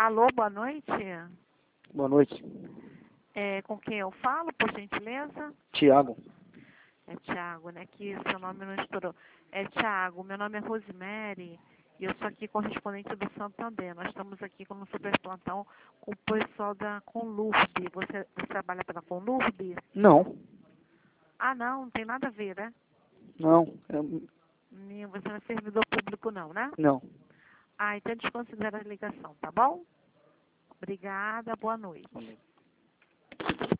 Alô, boa noite. Boa noite. Com quem eu falo, por gentileza? Tiago. É Tiago, né? Que seu nome não estourou. Tiago, meu nome é Rosemary e eu sou aqui correspondente do Santander. Nós estamos aqui com um super plantão com o pessoal da Conlurb. Você trabalha pela Conlurb? Não. Ah, não tem nada a ver, né? Não. Você não é servidor público, não, né? Não. Ah, então desconsidera a ligação, tá bom? Obrigada, boa noite.